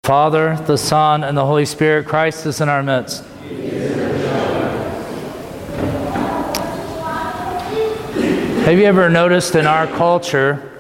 Father, the Son, and the Holy Spirit. Christ is in our midst. Have you ever noticed in our culture,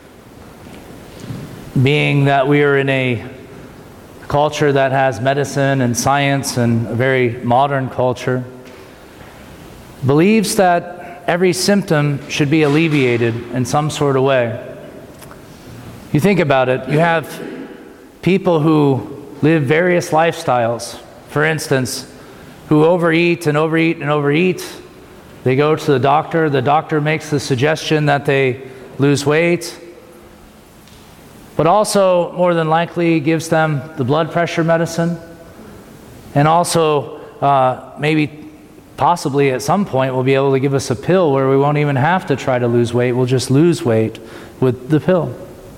being that we are in a culture that has medicine and science and a very modern culture, believes that every symptom should be alleviated in some sort of way? You think about it, you have people who live various lifestyles, for instance, who overeat and overeat and overeat. They go to the doctor makes the suggestion that they lose weight, but also more than likely gives them the blood pressure medicine, and also possibly at some point will be able to give us a pill where we won't even have to try to lose weight, we'll just lose weight with the pill.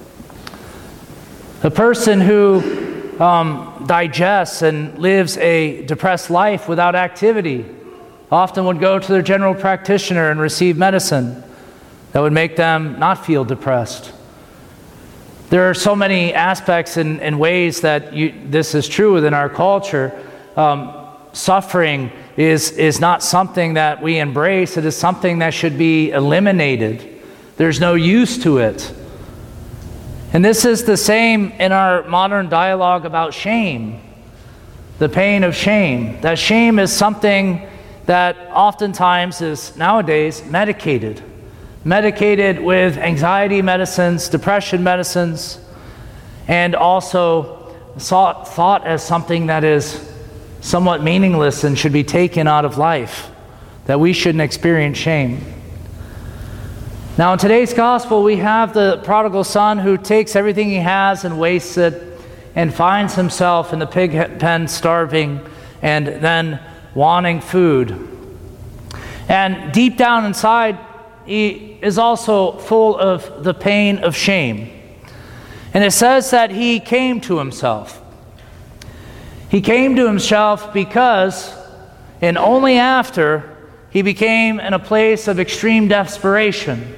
A person who digests and lives a depressed life without activity often would go to their general practitioner and receive medicine that would make them not feel depressed. There are so many aspects and ways that this is true within our culture. Suffering is not something that we embrace. It is something that should be eliminated. There's no use to it. And this is the same in our modern dialogue about shame, the pain of shame. That shame is something that oftentimes is nowadays medicated with anxiety medicines, depression medicines, and also thought as something that is somewhat meaningless and should be taken out of life, that we shouldn't experience shame. Now, in today's gospel, we have the prodigal son who takes everything he has and wastes it and finds himself in the pig pen starving and then wanting food. And deep down inside, he is also full of the pain of shame. And it says that he came to himself. He came to himself because, and only after, he became in a place of extreme desperation.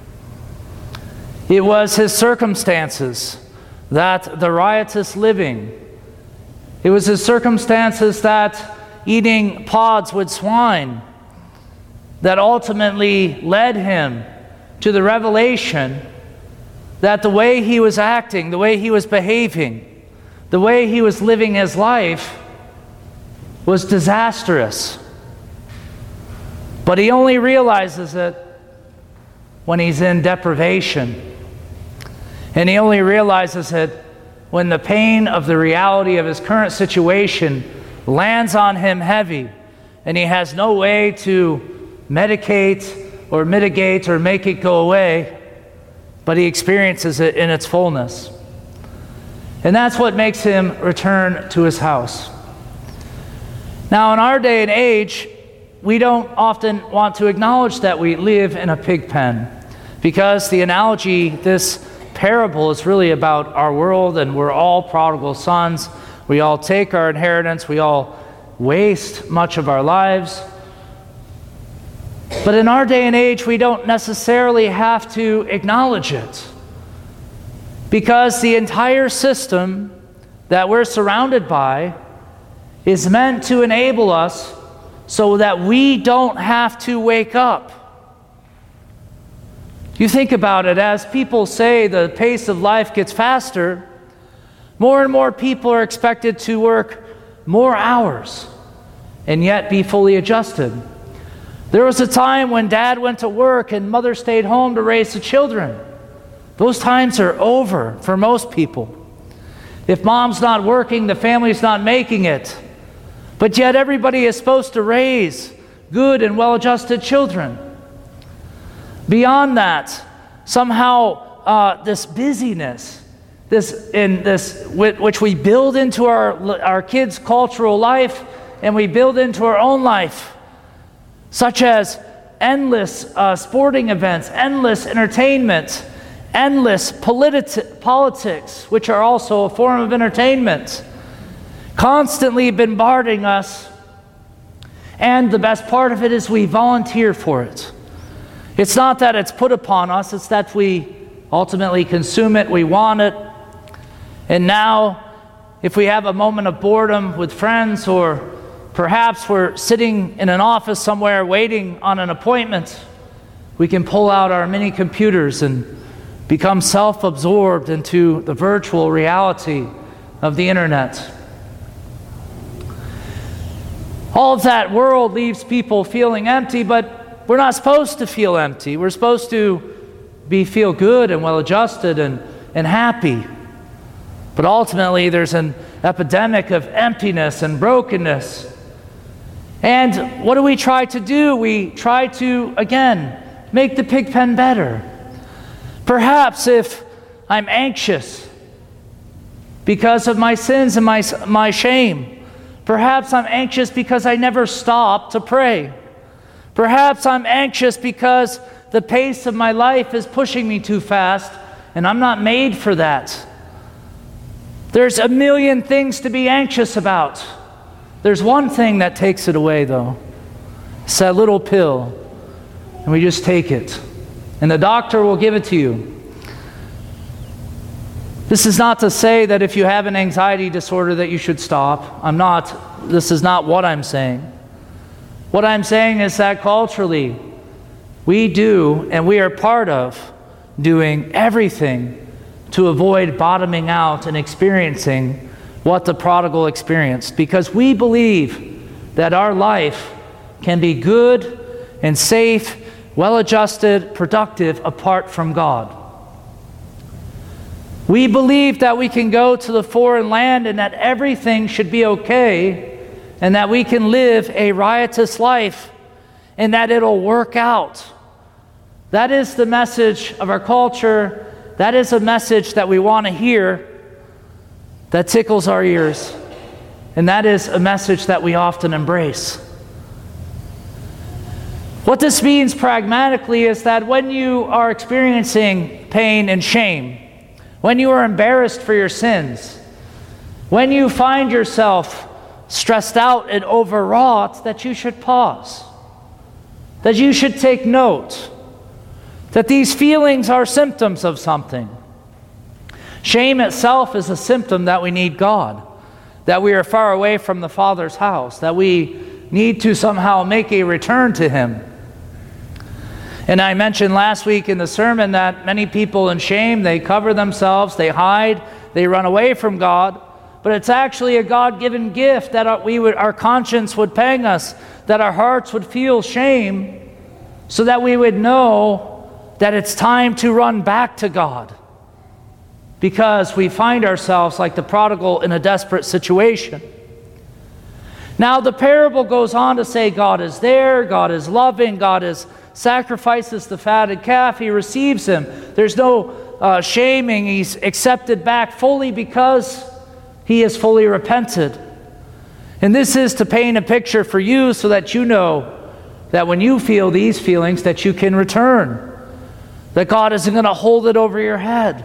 It was his circumstances, that the riotous living. It was his circumstances that eating pods with swine that ultimately led him to the revelation that the way he was acting, the way he was behaving, the way he was living his life was disastrous. But he only realizes it when he's in deprivation. And he only realizes it when the pain of the reality of his current situation lands on him heavy, and he has no way to medicate or mitigate or make it go away, but he experiences it in its fullness. And that's what makes him return to his house. Now, in our day and age, we don't often want to acknowledge that we live in a pig pen, because the analogy, this parable, is really about our world, and we're all prodigal sons. We all take our inheritance. We all waste much of our lives. But in our day and age, we don't necessarily have to acknowledge it, because the entire system that we're surrounded by is meant to enable us so that we don't have to wake up. You think about it, as people say the pace of life gets faster, more and more people are expected to work more hours and yet be fully adjusted. There was a time when dad went to work and mother stayed home to raise the children. Those times are over for most people. If mom's not working, the family's not making it. But yet everybody is supposed to raise good and well-adjusted children. Beyond that, somehow this busyness, which we build into our kids' cultural life, and we build into our own life, such as endless sporting events, endless entertainment, endless politics, which are also a form of entertainment, constantly bombarding us. And the best part of it is we volunteer for it. It's not that it's put upon us, it's that we ultimately consume it, we want it. And now if we have a moment of boredom with friends, or perhaps we're sitting in an office somewhere waiting on an appointment, we can pull out our mini computers and become self-absorbed into the virtual reality of the internet. All of that world leaves people feeling empty, but we're not supposed to feel empty. We're supposed to feel good and well-adjusted and happy. But ultimately, there's an epidemic of emptiness and brokenness. And what do we try to do? We try to, again, make the pig pen better. Perhaps if I'm anxious because of my sins and my shame, perhaps I'm anxious because I never stop to pray. Perhaps I'm anxious because the pace of my life is pushing me too fast, and I'm not made for that. There's a million things to be anxious about. There's one thing that takes it away, though. It's that little pill, and we just take it. And the doctor will give it to you. This is not to say that if you have an anxiety disorder that you should stop. This is not what I'm saying. What I'm saying is that culturally, we do, and we are part of, doing everything to avoid bottoming out and experiencing what the prodigal experienced, because we believe that our life can be good and safe, well-adjusted, productive apart from God. We believe that we can go to the foreign land and that everything should be okay, and that we can live a riotous life and that it'll work out. That is the message of our culture. That is a message that we want to hear, that tickles our ears, and that is a message that we often embrace. What this means pragmatically is that when you are experiencing pain and shame, when you are embarrassed for your sins, when you find yourself stressed out and overwrought, that you should pause, that you should take note, that these feelings are symptoms of something. Shame itself is a symptom that we need God, that we are far away from the Father's house, that we need to somehow make a return to Him. And I mentioned last week in the sermon that many people in shame, they cover themselves, they hide, they run away from God, but it's actually a God-given gift that our conscience would pang us, that our hearts would feel shame, so that we would know that it's time to run back to God, because we find ourselves like the prodigal in a desperate situation. Now the parable goes on to say God is there, God is loving, God sacrifices the fatted calf, He receives him. There's no shaming, he's accepted back fully because he is fully repented. And this is to paint a picture for you so that you know that when you feel these feelings that you can return. That God isn't going to hold it over your head.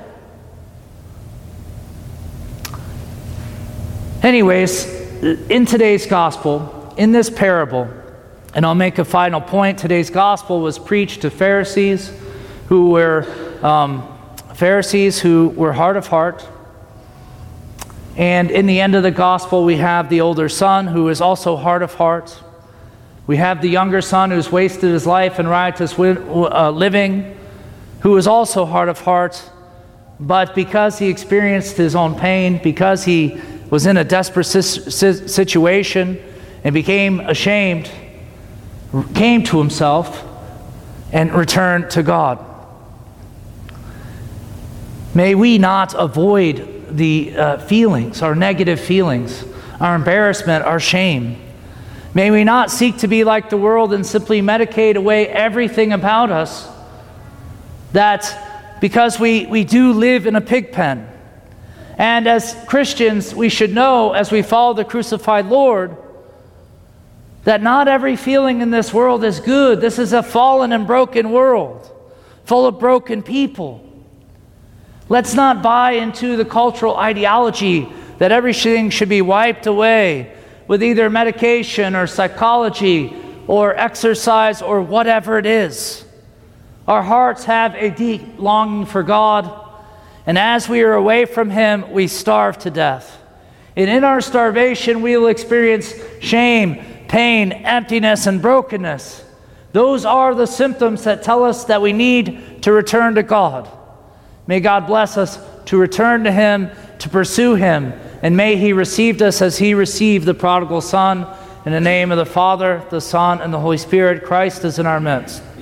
Anyways, in today's gospel, in this parable, and I'll make a final point, today's gospel was preached to Pharisees who were hard of heart. And in the end of the gospel, we have the older son who is also hard of heart. We have the younger son who's wasted his life in riotous living, who is also hard of heart, but because he experienced his own pain, because he was in a desperate situation and became ashamed, came to himself and returned to God. May we not avoid the feelings, our negative feelings, our embarrassment, our shame. May we not seek to be like the world and simply medicate away everything about us, that because we do live in a pig pen. And as Christians, we should know, as we follow the crucified Lord, that not every feeling in this world is good. This is a fallen and broken world, full of broken people. Let's not buy into the cultural ideology that everything should be wiped away with either medication or psychology or exercise or whatever it is. Our hearts have a deep longing for God, and as we are away from Him, we starve to death. And in our starvation, we will experience shame, pain, emptiness, and brokenness. Those are the symptoms that tell us that we need to return to God. May God bless us to return to Him, to pursue Him, and may He receive us as He received the prodigal son. In the name of the Father, the Son, and the Holy Spirit, Christ is in our midst.